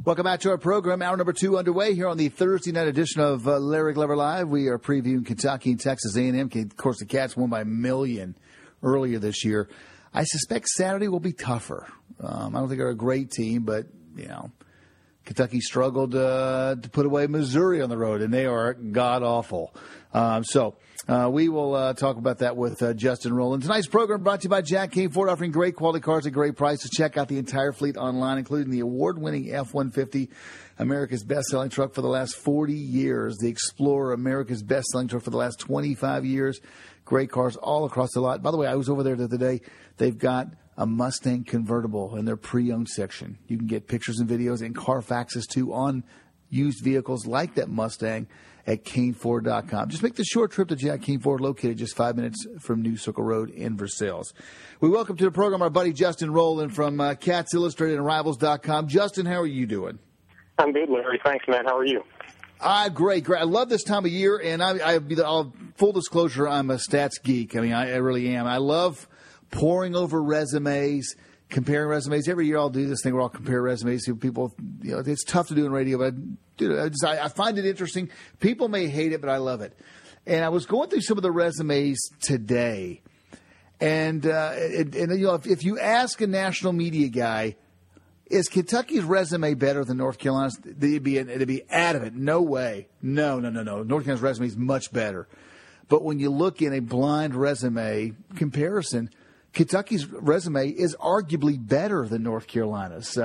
Welcome back to our program. Hour number 2 underway here on the Thursday night edition of Larry Glover Live. We are previewing Kentucky and Texas A&M. Of course, the Cats won by 1 million earlier this year. I suspect Saturday will be tougher. I don't think they're a great team, but, Kentucky struggled to put away Missouri on the road, and they are god-awful. We will talk about that with Justin Rowland. Tonight's program brought to you by Jack Kane Ford, offering great quality cars at great prices. Check out the entire fleet online, including the award-winning F-150, America's best-selling truck for the last 40 years. The Explorer, America's best-selling truck for the last 25 years. Great cars all across the lot. By the way, I was over there the other day. They've got a Mustang convertible in their pre-owned section. You can get pictures and videos and Carfaxes, too, on used vehicles like that Mustang at caneford.com. Just make the short trip to Jack Kane Ford, located just 5 minutes from New Circle Road in Versailles. We welcome to the program our buddy Justin Rowland from Cats Illustrated and Rivals.com. Justin, how are you doing? I'm good, Larry. Thanks, man. How are you? Great. I love this time of year, and I'll full disclosure, I'm a stats geek. I mean, I really am. I love poring over resumes, comparing resumes. Every year I'll do this thing where I'll compare resumes to people. It's tough to do in radio, but I find it interesting. People may hate it, but I love it. And I was going through some of the resumes today, and if you ask a national media guy, is Kentucky's resume better than North Carolina's? It'd be adamant. No way. No. North Carolina's resume is much better. But when you look in a blind resume comparison, Kentucky's resume is arguably better than North Carolina's.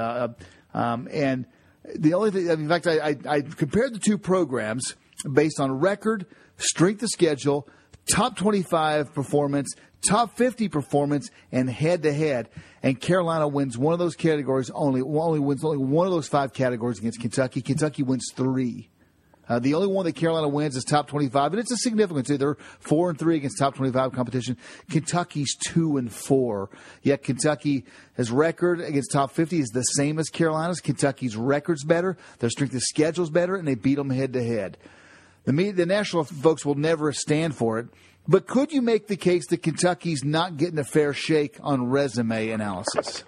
And the only thing, in fact, I compared the two programs based on record, strength of schedule, top 25 performance, top 50 performance, and head-to-head. And Carolina wins one of those categories only wins one of those 5 categories against Kentucky. Kentucky wins 3. The only one that Carolina wins is top 25, and it's a significant. They're 4-3 against top 25 competition. Kentucky's 2-4. Yet Kentucky, his record against top 50 is the same as Carolina's. Kentucky's record's better, their strength of schedule's better, and they beat them head-to-head. The national folks will never stand for it. But could you make the case that Kentucky's not getting a fair shake on resume analysis?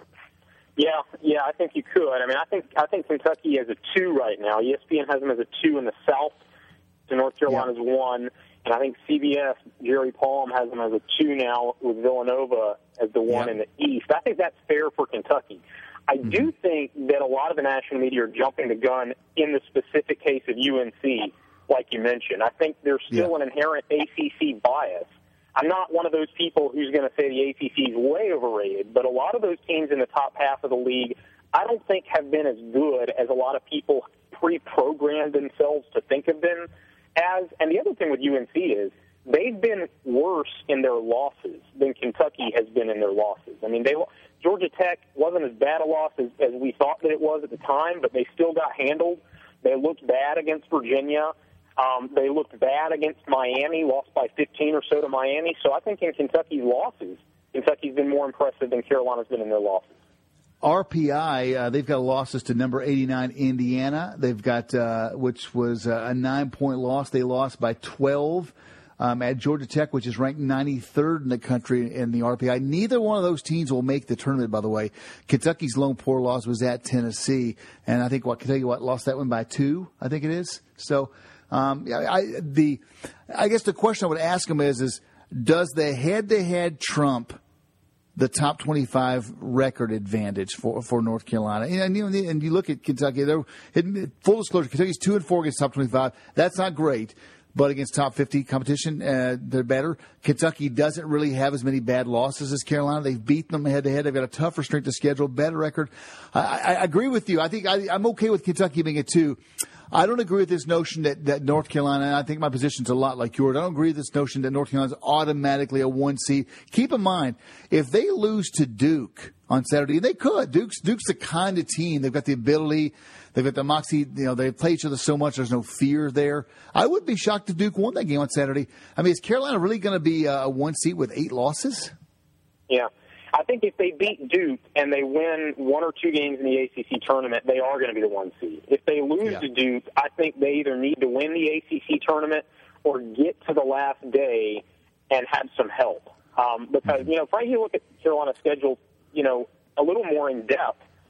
Yeah, I think you could. I mean, I think Kentucky has a 2 right now. ESPN has them as a 2 in the South. To North Carolina's 1, and I think CBS, Jerry Palm, has them as a 2 now with Villanova as the 1 in the East. I think that's fair for Kentucky. I do think that a lot of the national media are jumping the gun in the specific case of UNC, like you mentioned. I think there's still an inherent ACC bias. I'm not one of those people who's going to say the ACC is way overrated, but a lot of those teams in the top half of the league I don't think have been as good as a lot of people pre-programmed themselves to think of them as. And the other thing with UNC is they've been worse in their losses than Kentucky has been in their losses. I mean, Georgia Tech wasn't as bad a loss as we thought that it was at the time, but they still got handled. They looked bad against Virginia. They looked bad against Miami, lost by 15 or so to Miami. So I think in Kentucky's losses, Kentucky's been more impressive than Carolina's been in their losses. RPI, they've got losses to number 89 Indiana. They've got, which was a 9-point loss. They lost by 12 at Georgia Tech, which is ranked 93rd in the country in the RPI. Neither one of those teams will make the tournament, by the way. Kentucky's lone poor loss was at Tennessee, and I think Kentucky lost that one by 2, I think it is. So I guess the question I would ask them is does the head-to-head trump the top 25 record advantage for North Carolina? And you look at Kentucky, full disclosure, Kentucky's 2-4 against top 25. That's not great, but against top 50 competition, they're better. Kentucky doesn't really have as many bad losses as Carolina. They've beaten them head-to-head. They've got a tougher strength of schedule, better record. I agree with you. I think I'm okay with Kentucky being a 2. I don't agree with this notion that North Carolina, and I think my position's a lot like yours, I don't agree with this notion that North Carolina's automatically a 1 seed. Keep in mind, if they lose to Duke on Saturday, and they could, Duke's the kind of team, they've got the ability, they've got the moxie, they play each other so much, there's no fear there. I would be shocked if Duke won that game on Saturday. I mean, is Carolina really going to be a 1 seed with 8 losses? Yeah. I think if they beat Duke and they win 1 or 2 games in the ACC tournament, they are going to be the 1 seed. If they lose to Duke, I think they either need to win the ACC tournament or get to the last day and have some help. Because, frankly, you look at Carolina's schedule, a little more in depth.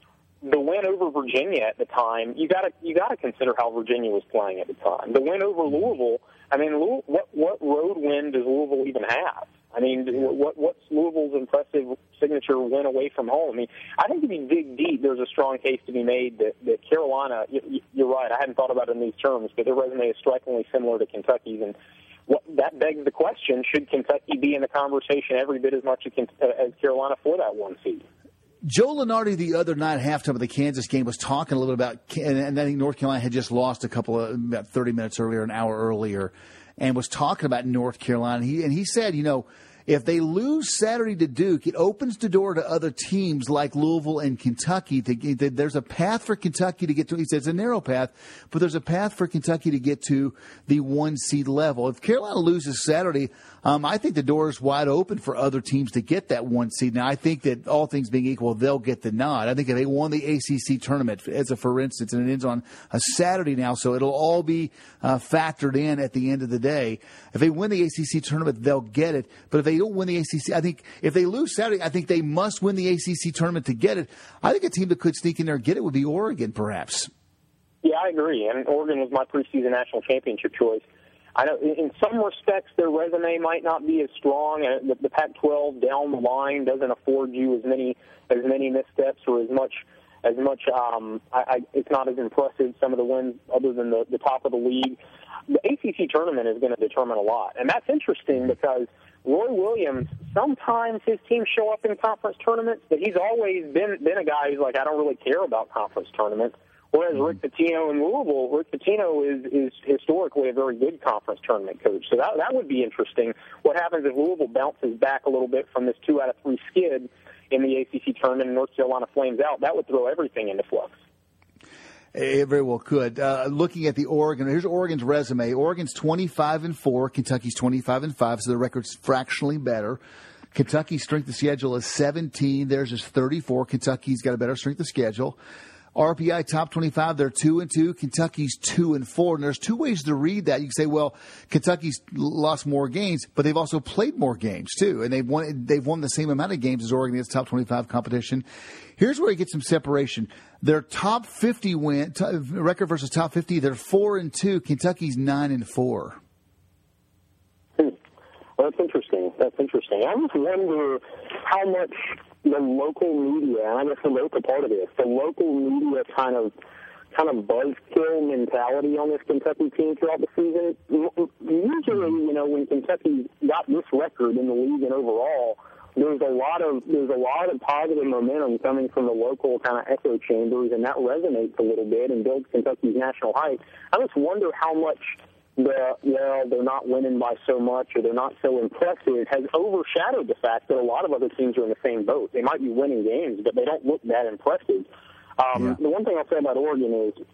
the win over Virginia at the time, you got to consider how Virginia was playing at the time. The win over Louisville, I mean, what road win does Louisville even have? I mean, what's Louisville's impressive signature win away from home? I mean, I think if you dig deep, there's a strong case to be made that Carolina, you're right, I hadn't thought about it in these terms, but their resume is strikingly similar to Kentucky's, and that begs the question, should Kentucky be in the conversation every bit as much as Carolina for that one seed? Joe Lunardi the other night at halftime of the Kansas game was talking a little bit about, and I think North Carolina had just lost about 30 minutes earlier, an hour earlier, and was talking about North Carolina. And he said, if they lose Saturday to Duke, it opens the door to other teams like Louisville and Kentucky. There's a path for Kentucky to get to. He said it's a narrow path, but there's a path for Kentucky to get to the 1-seed level. If Carolina loses Saturday, I think the door is wide open for other teams to get that 1 seed. Now, I think that all things being equal, they'll get the nod. I think if they won the ACC tournament, for instance, and it ends on a Saturday now, so it'll all be factored in at the end of the day. If they win the ACC tournament, they'll get it. But if they don't win the ACC, I think if they lose Saturday, I think they must win the ACC tournament to get it. I think a team that could sneak in there and get it would be Oregon, perhaps. Yeah, I agree. And Oregon was my preseason national championship choice. I know in some respects their resume might not be as strong. The Pac-12 down the line doesn't afford you as many missteps or as much. It's not as impressive, some of the wins other than the top of the league. The ACC tournament is going to determine a lot, and that's interesting because Roy Williams, sometimes his teams show up in conference tournaments, but he's always been a guy who's like, I don't really care about conference tournaments. Whereas Rick Pitino in Louisville, Rick Pitino is historically a very good conference tournament coach. So that would be interesting. What happens if Louisville bounces back a little bit from this 2 out of 3 skid in the ACC tournament and North Carolina flames out? That would throw everything into flux. It very well could. Looking at the Oregon, here's Oregon's resume. Oregon's 25-4, Kentucky's 25-5, so the record's fractionally better. Kentucky's strength of schedule is 17. Theirs is 34. Kentucky's got a better strength of schedule. RPI top 25, they're 2-2. Kentucky's 2-4. And there's two ways to read that. You can say, well, Kentucky's lost more games, but they've also played more games too, and they've won the same amount of games as Oregon in its top 25 competition. Here's where you get some separation. Their top 50 record versus top 50, they're 4-2. Kentucky's 9-4. Well, that's interesting. I just wonder how much the local media, and I guess the local part of this, the local media kind of buzzkill mentality on this Kentucky team throughout the season. Usually, when Kentucky got this record in the league and overall, there's a lot of positive momentum coming from the local kind of echo chambers, and that resonates a little bit and builds Kentucky's national hype. I just wonder how much they're not winning by so much or they're not so impressive has overshadowed the fact that a lot of other teams are in the same boat. They might be winning games, but they don't look that impressive. The one thing I'll say about Oregon is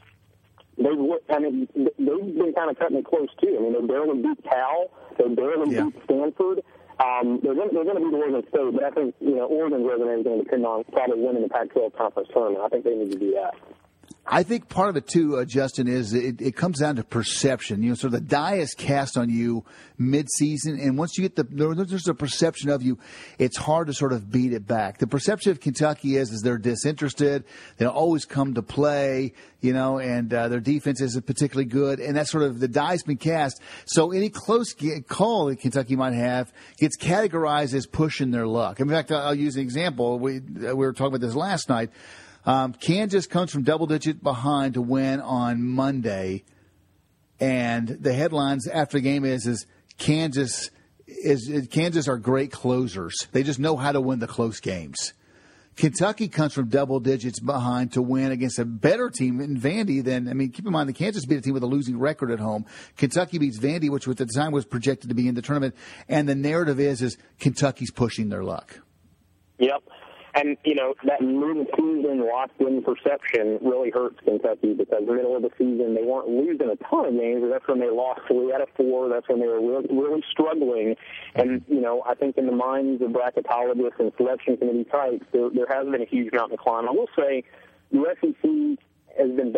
they've been kind of cutting it close, too. I mean, they barely beat Cal. They barely beat Stanford. They're going to beat Oregon State, but I think Oregon's resume is going to depend on probably winning the Pac-12 conference tournament. I think they need to do that. I think part of it, too, Justin, is it comes down to perception. So the die is cast on you mid-season, and once you get there's a perception of you, it's hard to sort of beat it back. The perception of Kentucky is they're disinterested. They don't always come to play, and their defense isn't particularly good, and that's sort of the die's been cast. So any close call that Kentucky might have gets categorized as pushing their luck. In fact, I'll use an example. We were talking about this last night. Kansas comes from double-digit behind to win on Monday, and the headlines after the game is Kansas are great closers. They just know how to win the close games. Kentucky comes from double digits behind to win against a better team in Vandy keep in mind the Kansas beat a team with a losing record at home. Kentucky beats Vandy, which at the time was projected to be in the tournament, and the narrative is Kentucky's pushing their luck. Yep. And, that mid-season locked-in perception really hurts Kentucky because middle of the season they weren't losing a ton of games. That's when they lost 3 out of 4. That's when they were really struggling. And, I think in the minds of bracketologists and selection committee types, there has been a huge mountain to climb. I will say the SEC has been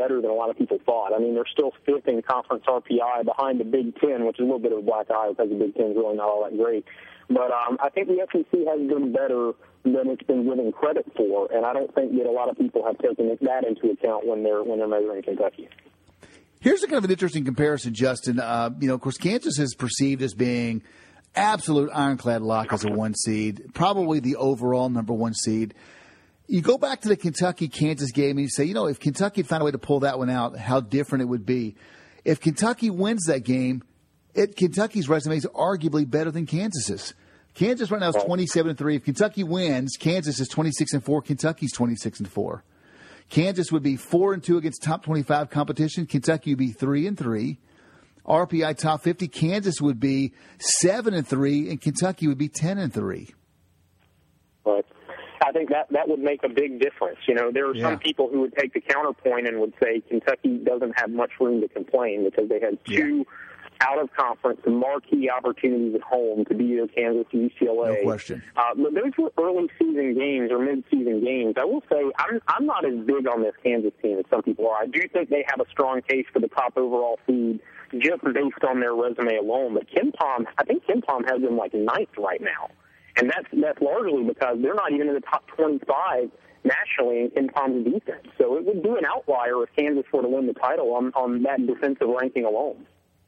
better than a lot of people thought. I mean, they're still fifth in conference RPI behind the Big Ten, which is a little bit of a black eye because the Big Ten is really not all that great. But I think the SEC has been better than it's been given credit for, and I don't think that a lot of people have taken that into account when they're measuring Kentucky. Here's a kind of an interesting comparison, Justin. Of course, Kansas is perceived as being absolute ironclad lock as a 1 seed, probably the overall number 1 seed. You go back to the Kentucky-Kansas game and you say, if Kentucky had found a way to pull that one out, how different it would be. If Kentucky wins that game, Kentucky's resume is arguably better than Kansas's. Kansas right now is 27-3. If Kentucky wins, Kansas is 26-4. Kentucky's 26-4. Kansas would be 4-2 against top 25 competition. Kentucky would be 3-3. RPI top 50. Kansas would be 7-3, and Kentucky would be 10-3. Right. I think that would make a big difference. There are some people who would take the counterpoint and would say Kentucky doesn't have much room to complain because they had two out-of-conference marquee opportunities at home to beat either Kansas or UCLA. No question. But those were early-season games or mid-season games. I will say I'm not as big on this Kansas team as some people are. I do think they have a strong case for the top overall seed just based on their resume alone. But I think KenPom has them like 9th right now. And that's largely because they're not even in the top 25 nationally in KenPom's defense. So it would be an outlier if Kansas were to win the title on that defensive ranking alone.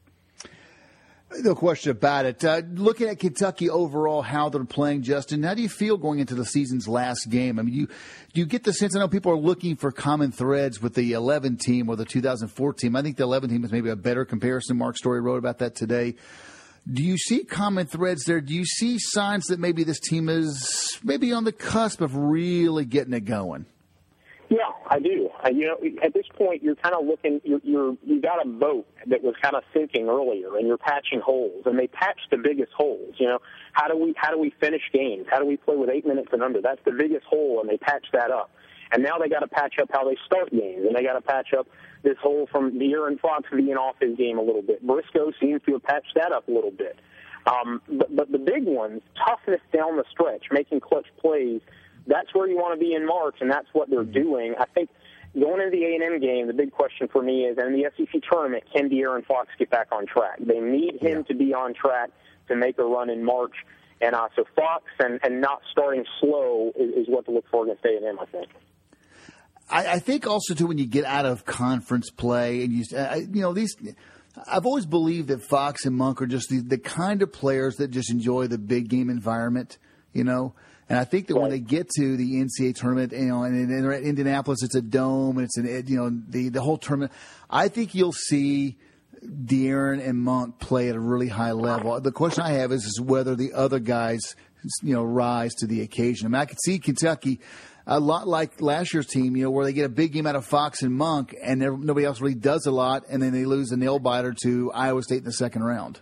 No question about it. Looking at Kentucky overall, how they're playing, Justin, how do you feel going into the season's last game? I mean, do you get the sense, I know people are looking for common threads with the 11 team or the 2004 team. I think the 11 team is maybe a better comparison. Mark Story wrote about that today. Do you see common threads there? Do you see signs that maybe this team is maybe on the cusp of really getting it going? Yeah, I do. At this point, you're kind of looking. You got a boat that was kind of sinking earlier, and you're patching holes. And they patched the biggest holes. How do we finish games? How do we play with 8 minutes and under? That's the biggest hole, and they patched that up. And now they got to patch up how they start games, and they got to patch up this hole from De'Aaron Fox being off his game a little bit. Briscoe seems to have patched that up a little bit. But the big ones, toughness down the stretch, making clutch plays. That's where you want to be in March, and that's what they're doing. I think going into the A&M game, the big question for me is, in the SEC tournament, can De'Aaron Fox get back on track? They need him to be on track to make a run in March. And so Fox and not starting slow is what to look for against A&M, I think. I think also, too, when you get out of conference play, and I've always believed that Fox and Monk are just the kind of players that just enjoy the big game environment, And I think that when they get to the NCAA tournament, and they're at Indianapolis, it's a dome, and it's the whole tournament. I think you'll see De'Aaron and Monk play at a really high level. The question I have is whether the other guys, rise to the occasion. I mean, I could see Kentucky a lot like last year's team, where they get a big game out of Fox and Monk, and nobody else really does a lot, and then they lose a nail biter to Iowa State in the second round.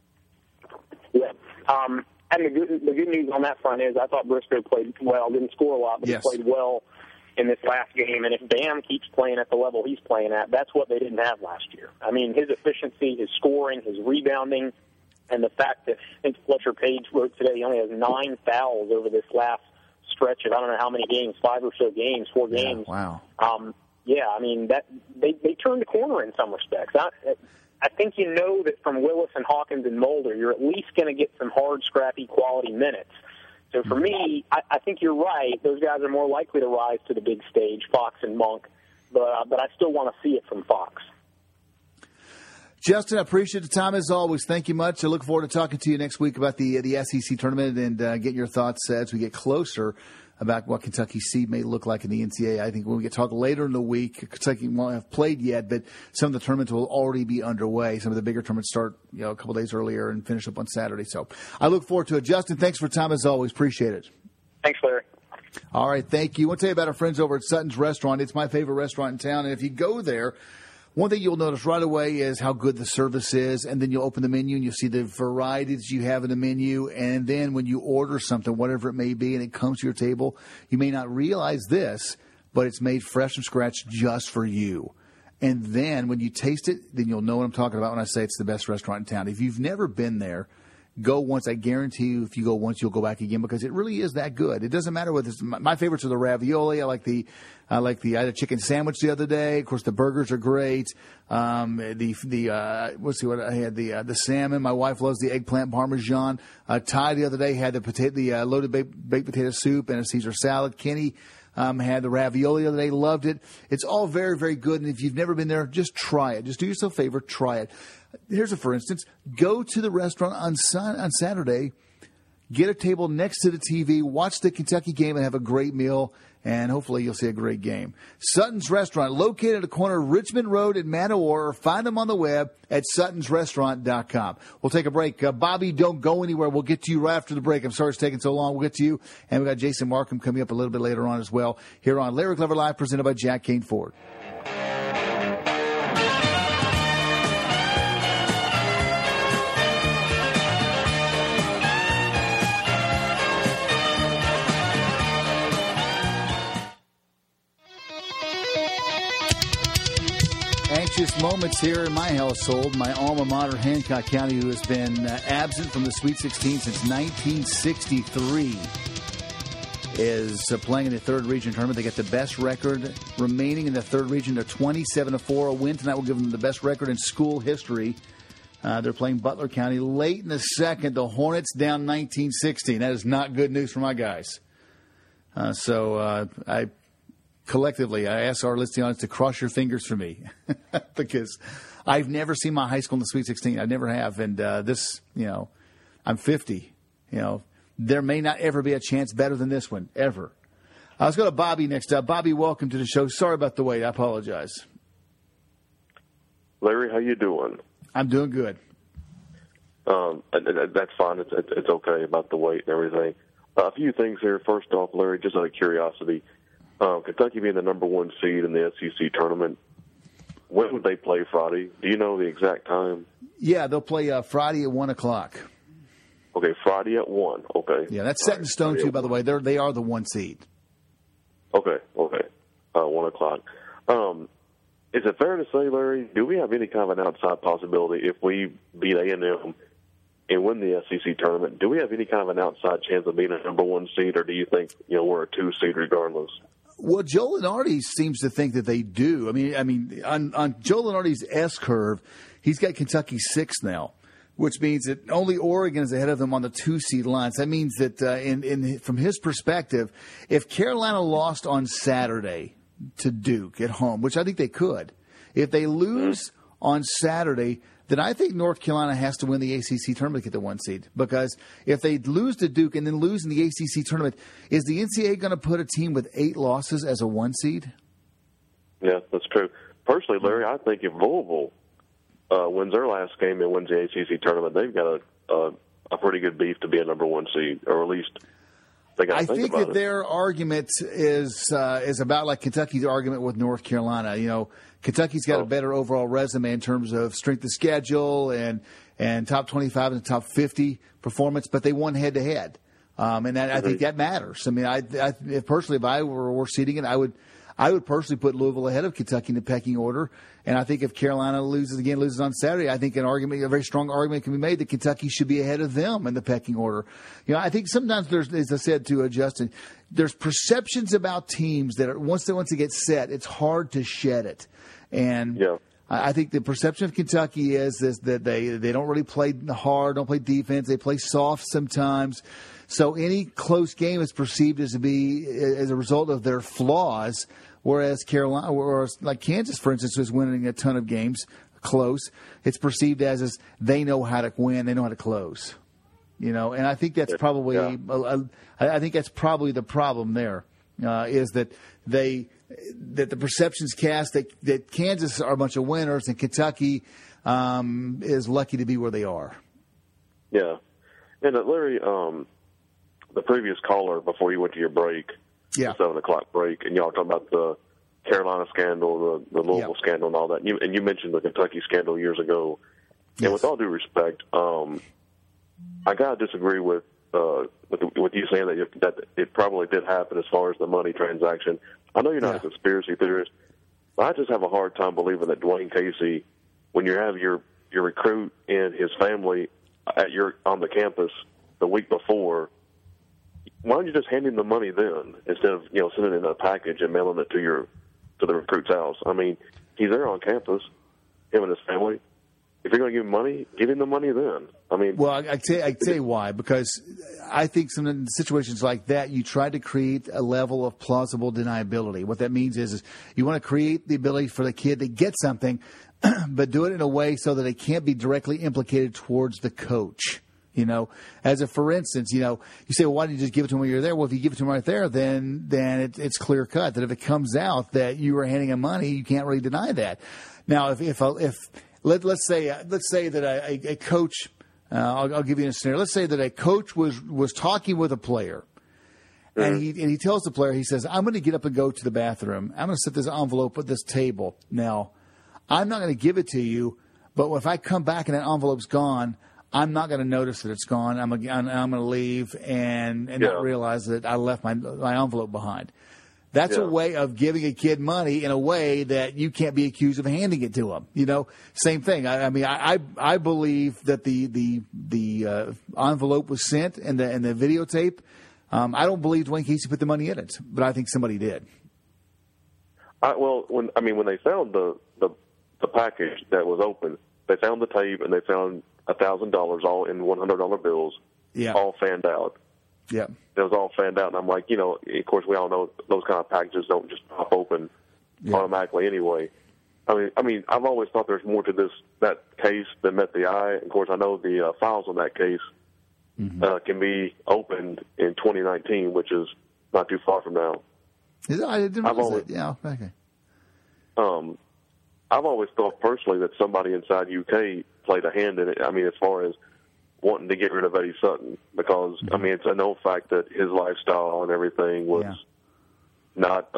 Yeah. And the good news on that front is I thought Briscoe played well, didn't score a lot, but he played well in this last game. And if Bam keeps playing at the level he's playing at, that's what they didn't have last year. I mean, his efficiency, his scoring, his rebounding, and the fact that I think Fletcher Page wrote today he only has 9 fouls over this last stretch of I don't know how many games, 5 or so games, 4 games. Wow. I mean, that they turned the corner in some respects. I think that from Willis and Hawkins and Mulder, you're at least going to get some hard, scrappy, quality minutes. So for me, I think you're right. Those guys are more likely to rise to the big stage, Fox and Monk, but I still want to see it from Fox. Justin, I appreciate the time as always. Thank you much. I look forward to talking to you next week about the SEC tournament and getting your thoughts as we get closer about what Kentucky's seed may look like in the NCAA. I think when we get talk later in the week, Kentucky won't have played yet, but some of the tournaments will already be underway. Some of the bigger tournaments start a couple days earlier and finish up on Saturday. So I look forward to it. Justin, thanks for time as always. Appreciate it. Thanks, Larry. All right, thank you. I want to tell you about our friends over at Sutton's Restaurant. It's my favorite restaurant in town, and if you go there, one thing you'll notice right away is how good the service is, and then you'll open the menu and you'll see the varieties you have in the menu, and then when you order something, whatever it may be, and it comes to your table, you may not realize this, but it's made fresh from scratch just for you. And then when you taste it, then you'll know what I'm talking about when I say it's the best restaurant in town. If you've never been there, go once. I guarantee you, if you go once, you'll go back again because it really is that good. It doesn't matter whether it's my favorites are the ravioli. I had a chicken sandwich the other day. Of course, the burgers are great. Let's see what I had, the salmon. My wife loves the eggplant parmesan. Ty the other day had the loaded baked potato soup and a Caesar salad. Kenny had the ravioli the other day, loved it. It's all very, very good. And if you've never been there, just try it. Just do yourself a favor, try it. Here's a for instance. Go to the restaurant on Saturday, get a table next to the TV, watch the Kentucky game, and have a great meal. And hopefully you'll see a great game. Sutton's Restaurant, located at the corner of Richmond Road and Manowar, or find them on the web at suttonsrestaurant.com. We'll take a break. Bobby, don't go anywhere. We'll get to you right after the break. I'm sorry it's taking so long. We'll get to you. And we've got Jason Markham coming up a little bit later on as well here on Larry Glover Live, presented by Jack Kane Ford. Anxious moments here in my household. My alma mater, Hancock County, who has been absent from the Sweet 16 since 1963, is playing in the third region tournament. They get the best record remaining in the third region. They're 27-4. A win tonight will give them the best record in school history. They're playing Butler County. Late in the second, the Hornets down 19-16. That is not good news for my guys. Collectively, I ask our listening audience to cross your fingers for me because I've never seen my high school in the Sweet 16. I never have. And I'm 50. There may not ever be a chance better than this one, ever. Let's go to Bobby next up. Bobby, welcome to the show. Sorry about the wait. I apologize. Larry, how you doing? I'm doing good. That's fine. It's okay about the wait and everything. A few things here. First off, Larry, just out of curiosity, Kentucky being the number one seed in the SEC tournament, when would they play Friday? Do you know the exact time? Yeah, they'll play Friday at 1 o'clock. Okay, Friday at 1. Okay. Yeah, that's set in stone, too, by the way. They are the one seed. Okay. 1 o'clock. Is it fair to say, Larry, do we have any kind of an outside possibility if we beat A&M and win the SEC tournament? Do we have any kind of an outside chance of being a number one seed, or do you think we're a 2 seed regardless? Well, Joe Lunardi seems to think that they do. I mean, on Joe Lunardi's S curve, he's got Kentucky 6th now, which means that only Oregon is ahead of them on the 2 seed lines. That means that from his perspective, if Carolina lost on Saturday to Duke at home, which I think they could, if they lose on Saturday, then I think North Carolina has to win the ACC tournament to get the 1 seed. Because if they lose to Duke and then lose in the ACC tournament, is the NCAA going to put a team with 8 losses as a 1 seed? Yeah, that's true. Personally, Larry, I think if Louisville wins their last game and wins the ACC tournament, they've got a pretty good beef to be a number 1 seed, or at least they got to think about it. I think that their argument is about like Kentucky's argument with North Carolina. Kentucky's got a better overall resume in terms of strength of schedule and top 25 and top 50 performance, but they won head-to-head. And I think that matters. I mean, if I were seeding it, I would personally put Louisville ahead of Kentucky in the pecking order. And I think if Carolina loses on Saturday, I think a very strong argument can be made that Kentucky should be ahead of them in the pecking order. I think sometimes there's, as I said to Justin, there's perceptions about teams that once they get set, it's hard to shed it. And I think the perception of Kentucky is that they don't really play hard, don't play defense, they play soft sometimes. So any close game is perceived as a result of their flaws. Whereas like Kansas, for instance, is winning a ton of games close. It's perceived as they know how to win, they know how to close. And I think that's probably the problem there, is that the perceptions cast that Kansas are a bunch of winners and Kentucky is lucky to be where they are. Yeah, and Larry, the previous caller before you went to your break. Yeah. 7 o'clock break, and y'all talking about the Carolina scandal, the Louisville scandal, and all that. And you mentioned the Kentucky scandal years ago. Yes. And with all due respect, I gotta disagree with you saying that it probably did happen as far as the money transaction. I know you're not a conspiracy theorist, but I just have a hard time believing that Dwayne Casey, when you have your recruit and his family, on the campus the week before, why don't you just hand him the money then instead of sending it in a package and mailing it to the recruit's house? I mean, he's there on campus, him and his family. If you're going to give him money, give him the money then. I mean, well, I tell you why, because I think some situations like that, you try to create a level of plausible deniability. What that means is you want to create the ability for the kid to get something, but do it in a way so that it can't be directly implicated towards the coach. As a for instance, you say, well, why didn't you just give it to him when you're there? Well, if you give it to him right there, then it's clear cut that if it comes out that you were handing him money, you can't really deny that. Now, let's say that a coach, I'll give you a scenario. Let's say that a coach was talking with a player, and he tells the player, he says, I'm going to get up and go to the bathroom. I'm going to set this envelope at this table. Now, I'm not going to give it to you, but if I come back and that envelope's gone, I'm not going to notice that it's gone. I'm going to leave and not realize that I left my envelope behind. That's a way of giving a kid money in a way that you can't be accused of handing it to him. Same thing. I believe that the envelope was sent and the videotape. I don't believe Dwayne Casey put the money in it, but I think somebody did. When they found the package that was open, they found the tape and they found $1,000 all in $100 bills, all fanned out. Yeah, it was all fanned out, and I'm like, of course, we all know those kind of packages don't just pop open automatically anyway. I mean, I've always thought there's more to that case than met the eye. Of course, I know the files on that case can be opened in 2019, which is not too far from now. I didn't realize that. Yeah, okay. I've always thought personally that somebody inside UK played a hand in it. I mean, as far as wanting to get rid of Eddie Sutton, because I mean, it's a known fact that his lifestyle and everything was not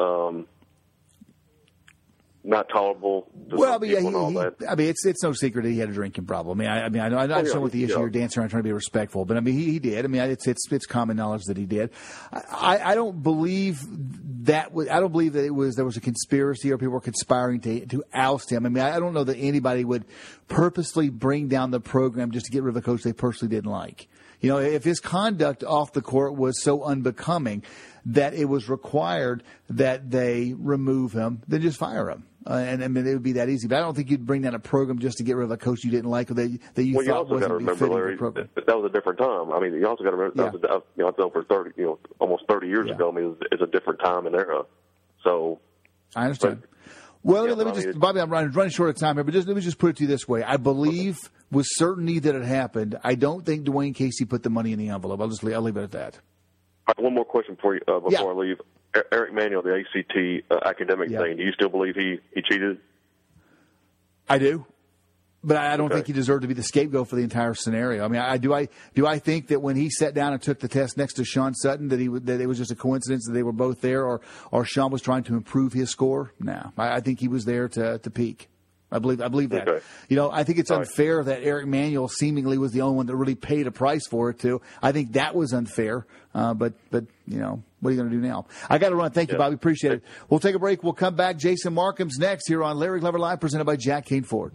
tolerable to some people and all that. It's no secret that he had a drinking problem. I understand what the issue you're dancing around trying to be respectful, but I mean, he did. I mean, it's common knowledge that he did. I don't believe that. I don't believe that there was a conspiracy or people were conspiring to oust him. I mean, I don't know that anybody would purposely bring down the program just to get rid of a coach they personally didn't like. If his conduct off the court was so unbecoming that it was required that they remove him, then just fire him. And I mean, it would be that easy. But I don't think you'd bring down a program just to get rid of a coach you didn't like or that you thought wasn't fitting the program. That was a different time. I mean, you also got to remember that was over 30, almost 30 years ago. I mean, it's a different time and era. So I understand. Bobby, I'm running short of time here, but let me just put it to you this way. I believe with certainty that it happened. I don't think Dwayne Casey put the money in the envelope. I'll leave it at that. All right, one more question for you before I leave. Eric Manuel, the ACT academic thing, do you still believe he cheated? I do. But I don't think he deserved to be the scapegoat for the entire scenario. I mean, do I think that when he sat down and took the test next to Sean Sutton that it was just a coincidence that they were both there, or Sean was trying to improve his score? No, I think he was there to peak. I believe that. Okay. I think it's unfair that Eric Manuel seemingly was the only one that really paid a price for it too. I think that was unfair. But what are you going to do now? I got to run. Thank you, Bobby. Appreciate it. We'll take a break. We'll come back. Jason Markham's next here on Larry Glover Live, presented by Jack Kane Ford.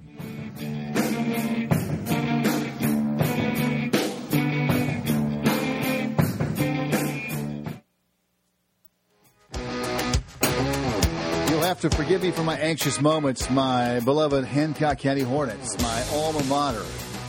Have to forgive me for my anxious moments, my beloved Hancock County Hornets, my alma mater.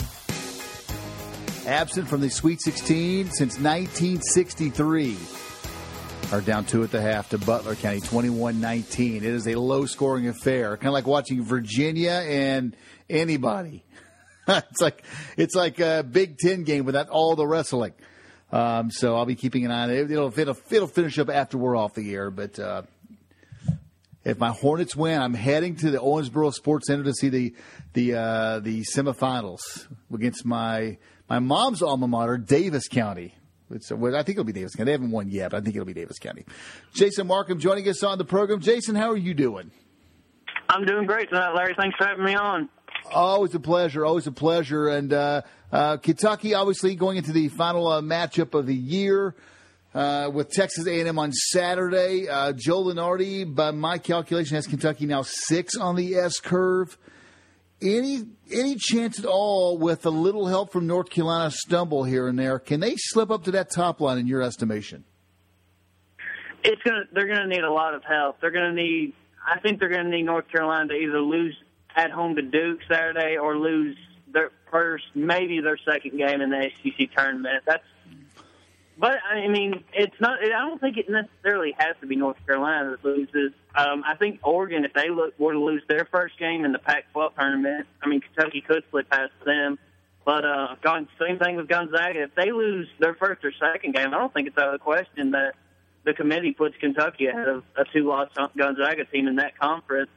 Absent from the Sweet 16 since 1963. Are down 2 at the half to Butler County, 21-19. It is a low-scoring affair, kind of like watching Virginia and anybody. It's like a Big Ten game without all the wrestling. So I'll be keeping an eye on it. It'll finish up after we're off the air, but. If my Hornets win, I'm heading to the Owensboro Sports Center to see the semifinals against my mom's alma mater, Davis County. I think it'll be Davis County. They haven't won yet, but I think it'll be Davis County. Jason Markham joining us on the program. Jason, how are you doing? I'm doing great tonight, Larry. Thanks for having me on. Always a pleasure. Always a pleasure. And Kentucky, obviously, going into the final matchup of the year. With Texas A&M on Saturday. Joe Lunardi, by my calculation, has Kentucky now 6 on the S curve. Any chance at all with a little help from North Carolina stumble here and there? Can they slip up to that top line in your estimation? They're gonna need a lot of help. I think they're gonna need North Carolina to either lose at home to Duke Saturday or lose their first, maybe their second game in the SEC tournament. But I mean, it's not. I don't think it necessarily has to be North Carolina that loses. I think Oregon, if they were to lose their first game in the Pac-12 tournament, I mean, Kentucky could slip past them. But same thing with Gonzaga. If they lose their first or second game, I don't think it's out of the question that the committee puts Kentucky ahead of a 2-loss Gonzaga team in that conference.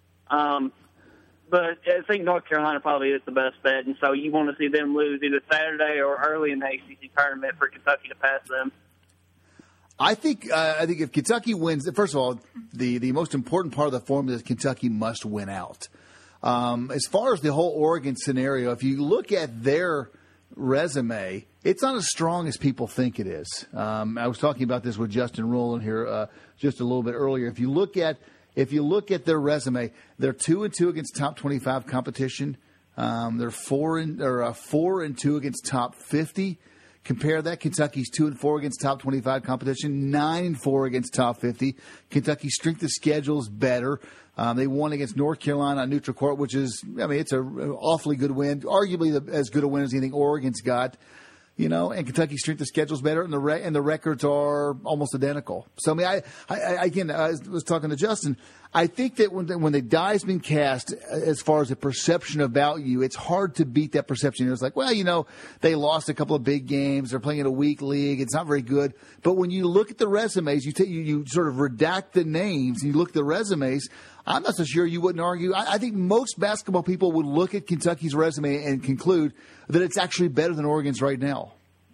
But I think North Carolina probably is the best bet, and so you want to see them lose either Saturday or early in the ACC tournament for Kentucky to pass them. I think if Kentucky wins, first of all, the most important part of the formula is Kentucky must win out. As far as the whole Oregon scenario, if you look at their resume, it's not as strong as people think it is. I was talking about this with Justin Rowland here just a little bit earlier. If you look at their resume, they're 2-2 against top 25 competition. They're 4-2 against top 50. Compare that. Kentucky's 2-4 against top 25 competition, 9-4 against top 50. Kentucky's strength of schedule is better. They won against North Carolina on neutral court, which is, I mean, it's an awfully good win, arguably as good a win as anything Oregon's got. And Kentucky's strength of schedule is better, and the records are almost identical. So, I mean, I was talking to Justin. I think that when the die's been cast, as far as the perception about you, it's hard to beat that perception. It's like, well, they lost a couple of big games. They're playing in a weak league. It's not very good. But when you look at the resumes, you sort of redact the names, and you look at the resumes, I'm not so sure you wouldn't argue. I think most basketball people would look at Kentucky's resume and conclude that it's actually better than Oregon's right now.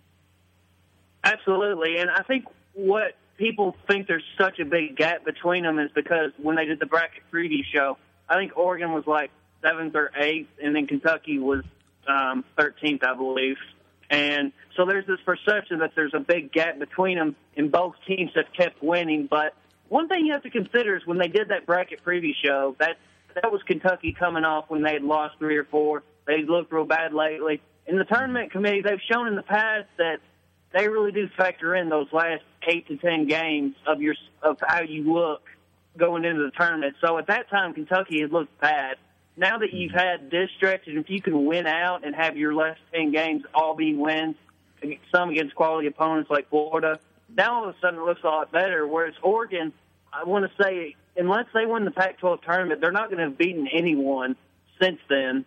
Absolutely. And I think what people think there's such a big gap between them is because when they did the bracket preview show, I think Oregon was like 7th or 8th, and then Kentucky was 13th, I believe. And so there's this perception that there's a big gap between them, and both teams have kept winning. But one thing you have to consider is when they did that bracket preview show, that was Kentucky coming off when they had lost 3 or 4. They looked real bad lately. In the tournament committee, they've shown in the past that they really do factor in those last 8 to 10 games of how you look going into the tournament. So at that time, Kentucky had looked bad. Now that you've had this stretch, and if you can win out and have your last 10 games all be wins, some against quality opponents like Florida, now all of a sudden it looks a lot better. Whereas Oregon, I want to say, unless they win the Pac-12 tournament, they're not going to have beaten anyone since then.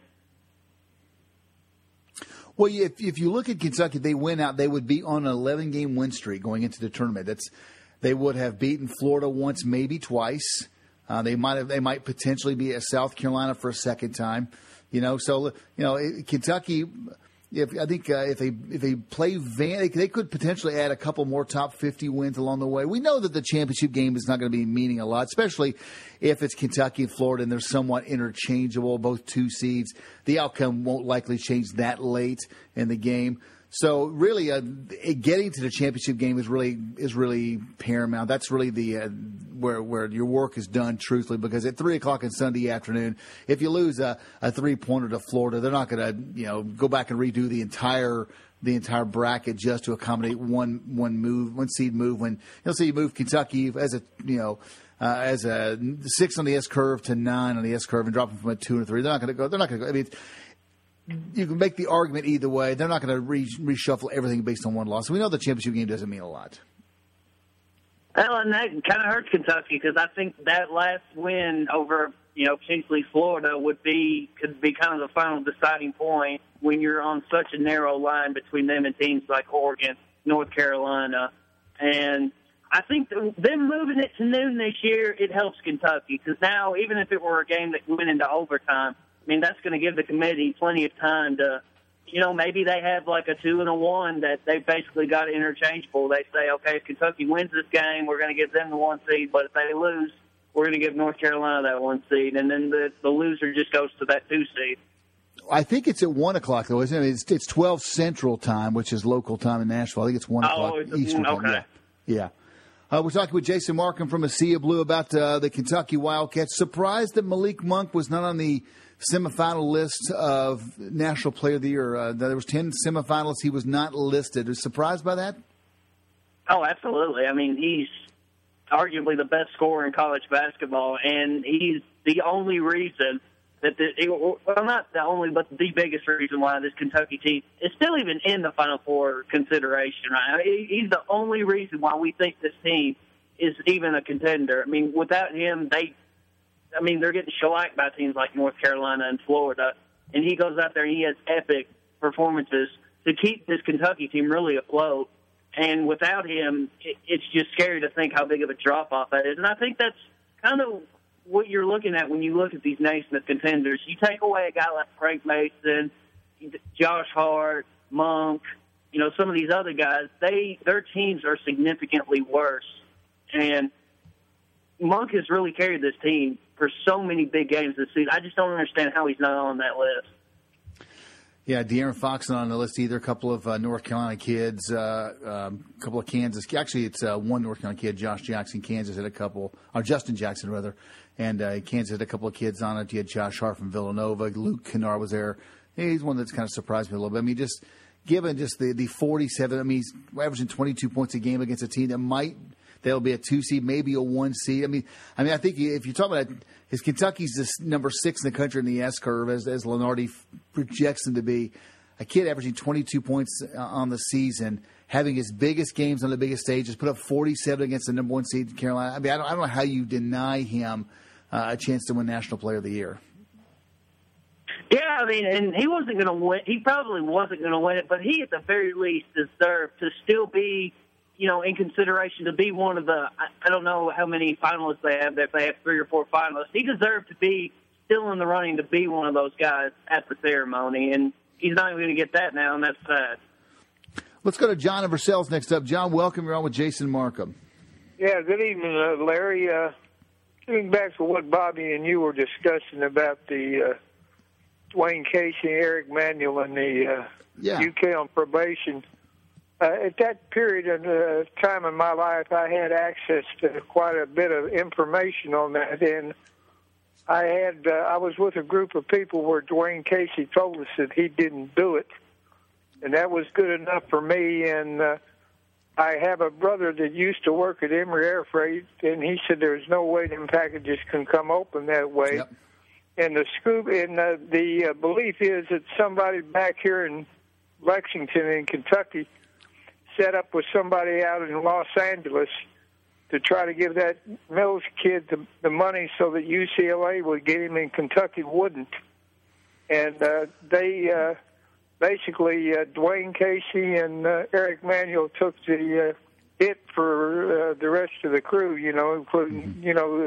Well, if you look at Kentucky, they win out, they would be on an 11-game win streak going into the tournament. They would have beaten Florida once, maybe twice. They might potentially be at South Carolina for a second time. Kentucky. If they play they could potentially add a couple more top 50 wins along the way. We know that the championship game is not going to be meaning a lot, especially if it's Kentucky and Florida and they're somewhat interchangeable, both 2 seeds. The outcome won't likely change that late in the game. So really, getting to the championship game is really paramount. That's really the where your work is done, truthfully, because at 3:00 on Sunday afternoon, if you lose a 3-pointer to Florida, they're not going to go back and redo the entire bracket just to accommodate one seed move. When say you move Kentucky as a 6 on the S curve to 9 on the S curve and drop them from a 2 and a 3, they're not going to go. They're not going to go. I mean, you can make the argument either way. They're not going to reshuffle everything based on one loss. We know the championship game doesn't mean a lot. Well, and that kind of hurts Kentucky because I think that last win over, potentially Florida could be kind of the final deciding point when you're on such a narrow line between them and teams like Oregon, North Carolina. And I think them moving it to noon this year, it helps Kentucky because now, even if it were a game that went into overtime, I mean, that's going to give the committee plenty of time to, maybe they have like a 2 and a 1 that they basically got interchangeable. They say, okay, if Kentucky wins this game, we're going to give them the 1 seed, but if they lose, we're going to give North Carolina that 1 seed, and then the loser just goes to that 2 seed. I think it's at 1 o'clock, though, isn't it? It's 12 Central Time, which is local time in Nashville. I think it's 1 o'clock Eastern time. Okay. Yeah. We're talking with Jason Markham from ASEA Blue about the Kentucky Wildcats. Surprised that Malik Monk was not on the semifinal list of National Player of the Year. There was 10 semifinalists. He was not listed. Are you surprised by that? Oh, absolutely. I mean, he's arguably the best scorer in college basketball, and he's the only reason that not the only, but the biggest reason why this Kentucky team is still even in the Final Four consideration, right? I mean, he's the only reason why we think this team is even a contender. I mean, without him, they're getting shellacked by teams like North Carolina and Florida, and he goes out there and he has epic performances to keep this Kentucky team really afloat. And without him, it's just scary to think how big of a drop-off that is. And I think that's kind of what you're looking at when you look at these Naismith contenders. You take away a guy like Frank Mason, Josh Hart, Monk, some of these other guys, their teams are significantly worse. And Monk has really carried this team for so many big games this season. I just don't understand how he's not on that list. Yeah, De'Aaron Fox not on the list either. A couple of North Carolina kids, a couple of Kansas. Actually, it's one North Carolina kid, Josh Jackson. Kansas had a couple, or Justin Jackson rather, and Kansas had a couple of kids on it. You had Josh Hart from Villanova. Luke Kennard was there. He's one that's kind of surprised me a little bit. I mean, just given just the 47. I mean, he's averaging 22 points a game against a team that they'll be a 2 seed, maybe a 1 seed. I mean, I think if you're talking about his Kentucky's this number 6 in the country in the S curve, as Lenardi projects them to be. A kid averaging 22 points on the season, having his biggest games on the biggest stages, put up 47 against the number 1 seed in Carolina. I mean, I don't know how you deny him a chance to win National Player of the Year. Yeah, I mean, and he wasn't going to win. He probably wasn't going to win it, but he at the very least deserved to still be, in consideration to be one of the, I don't know how many finalists they have, if they have 3 or 4 finalists. He deserved to be still in the running to be one of those guys at the ceremony, and he's not even going to get that now, and that's sad. Let's go to John in Versailles next up. John, welcome. You're on with Jason Markham. Yeah, good evening, Larry. Getting back to what Bobby and you were discussing about the Dwayne Casey, Eric Manuel, and the UK on probation. At that period of time in my life, I had access to quite a bit of information on that, and I was with a group of people where Dwayne Casey told us that he didn't do it, and that was good enough for me. And I have a brother that used to work at Emory Air Freight, and he said there's no way them packages can come open that way. Yep. And the belief is that somebody back here in Lexington in Kentucky set up with somebody out in Los Angeles to try to give that Mills kid the money so that UCLA would get him and Kentucky wouldn't. And they basically, Dwayne Casey and Eric Manuel took the hit for the rest of the crew, including,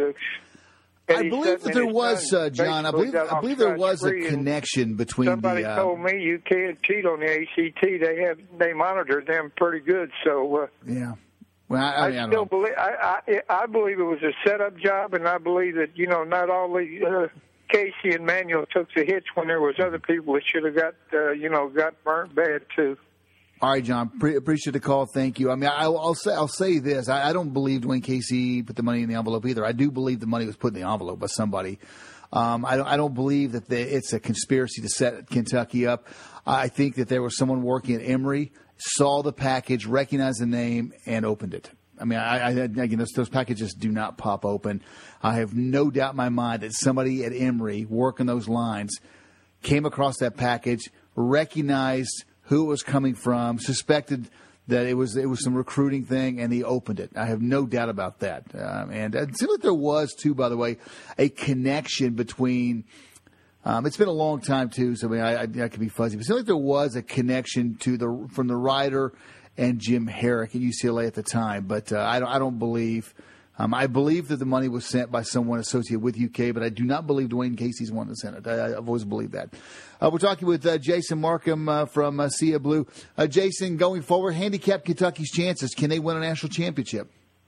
I believe that there was, John, I believe there was a connection between somebody told me you can't cheat on the ACT. They monitor them pretty good, so... yeah. Well, I still believe I believe it was a setup job, and I believe that not all the Casey and Manuel took the hits when there was other people that should have got burnt bad too. All right, John. Appreciate the call. Thank you. I mean, I'll say this. I don't believe Dwayne Casey put the money in the envelope either. I do believe the money was put in the envelope by somebody. I don't believe that it's a conspiracy to set Kentucky up. I think that there was someone working at Emory, saw the package, recognized the name, and opened it. I mean, again, those packages do not pop open. I have no doubt in my mind that somebody at Emory working those lines came across that package, recognized who it was coming from, suspected that it was some recruiting thing, and he opened it. I have no doubt about that. And it seemed like there was, too, by the way, a connection between it's been a long time, too, so I could be fuzzy. But it seemed like there was a connection from the writer and Jim Herrick at UCLA at the time. But I don't believe I believe that the money was sent by someone associated with UK, but I do not believe Dwayne Casey's one that sent it. I've always believed that. We're talking with Jason Markham from ASEA Blue. Jason, going forward, handicap Kentucky's chances. Can they win a national championship?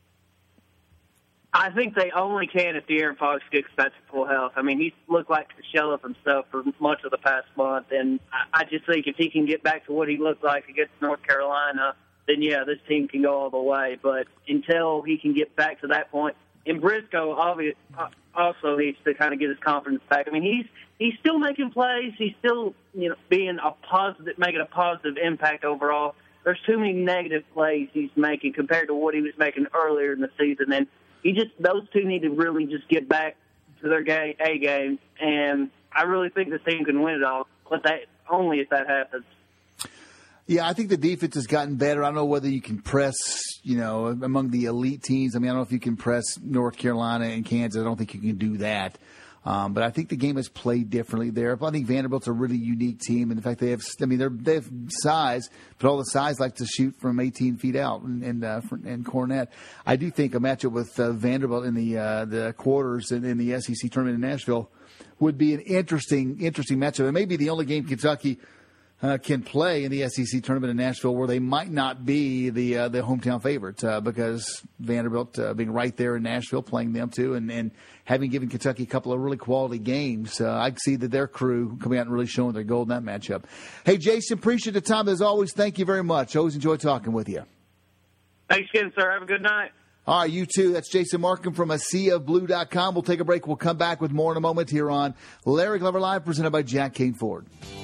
I think they only can if De'Aaron Fox gets back to full health. I mean, he's looked like a shell of himself for much of the past month, and I just think if he can get back to what he looked like against North Carolina, then yeah, this team can go all the way. But until he can get back to that point, and Briscoe also needs to kind of get his confidence back. I mean, he's still making plays. He's still making a positive impact overall. There's too many negative plays he's making compared to what he was making earlier in the season, and those two need to really just get back to their A game. And I really think the team can win it all, but only if that happens. Yeah, I think the defense has gotten better. I don't know whether you can press, among the elite teams. I mean, I don't know if you can press North Carolina and Kansas. I don't think you can do that. But I think the game has played differently there. But I think Vanderbilt's a really unique team. And in fact, they have size, but all the size like to shoot from 18 feet out and Cornette. I do think a matchup with Vanderbilt in the quarters and in the SEC tournament in Nashville would be an interesting matchup. It may be the only game Kentucky can play in the SEC tournament in Nashville where they might not be the hometown favorite because Vanderbilt being right there in Nashville, playing them too, and having given Kentucky a couple of really quality games, I see that their crew coming out and really showing their gold in that matchup. Hey, Jason, appreciate the time as always. Thank you very much. Always enjoy talking with you. Thanks again, sir. Have a good night. All right, you too. That's Jason Markham from AseaBlue.com. We'll take a break. We'll come back with more in a moment here on Larry Glover Live, presented by Jack Kane Ford.